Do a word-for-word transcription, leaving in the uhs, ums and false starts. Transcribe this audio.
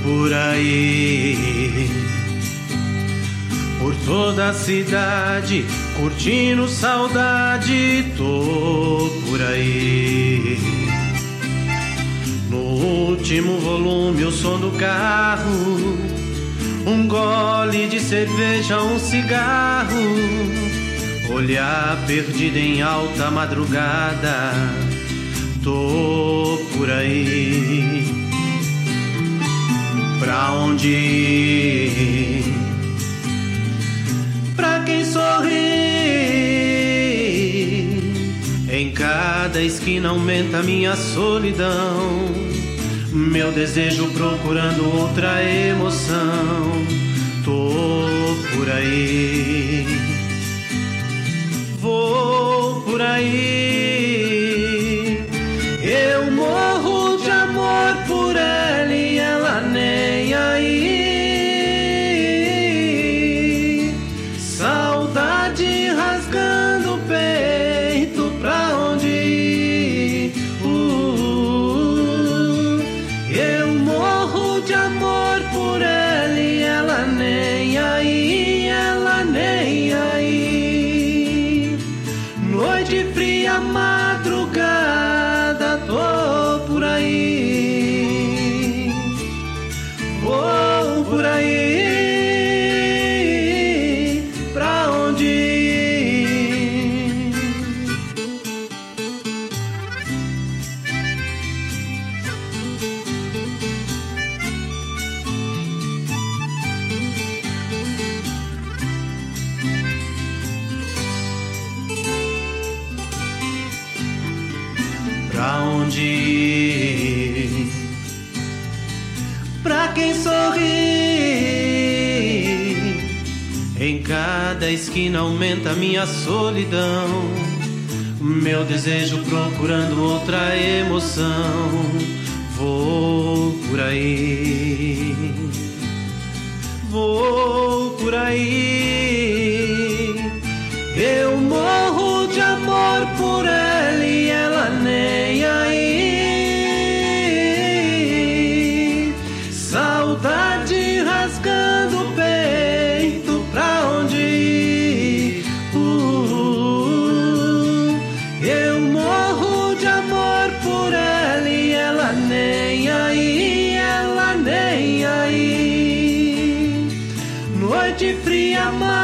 por aí, por toda a cidade, curtindo saudade, tô por aí. No último volume, o som do carro, um gole de cerveja, um cigarro, olhar perdido em alta madrugada, tô por aí. Pra onde ir? Pra quem sorri, em cada esquina aumenta minha solidão, meu desejo procurando outra emoção, tô por aí, vou por aí. Eu morro de amor por ela e ela nem aí. Saudade rasgando o peito, pra onde ir? Uh, eu morro de amor por ela e ela nem aí, ela nem aí. Noite fria, madrugada, tô por aí, vou por aí, pra onde ir? Pra onde ir? Pra quem sorri, em cada esquina aumenta minha solidão, meu desejo procurando outra emoção, vou por aí, vou por aí. Eu morro de amor por ela e ela nem aí. Saudade rasgando o peito, pra onde ir? Uh, eu morro de amor por ela e ela nem aí, ela nem aí. Noite fria, mar